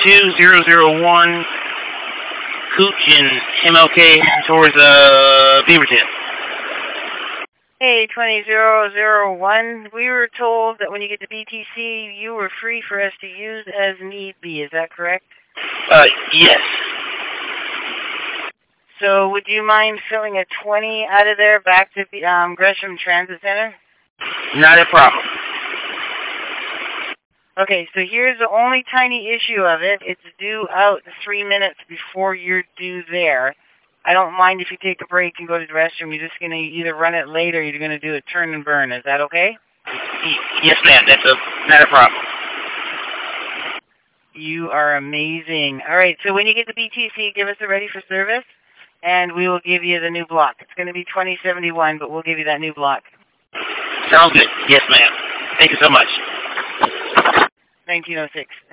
22001 Cooch and MLK towards Beaverton. Hey, 20001, we were told that when you get to BTC, you were free for us to use as need be. Is that correct? Yes. So would you mind filling a 20 out of there back to Gresham Transit Center? Not a problem. Okay, so here's the only tiny issue of it. It's due out 3 minutes before you're due there. I don't mind if you take a break and go to the restroom. You're just going to either run it late or you're going to do a turn and burn. Is that okay? Yes, ma'am. That's not a problem. You are amazing. All right, so when you get to BTC, give us a ready for service, and we will give you the new block. It's going to be 2071, but we'll give you that new block. Sounds good. Yes, ma'am. Thank you so much. 1906.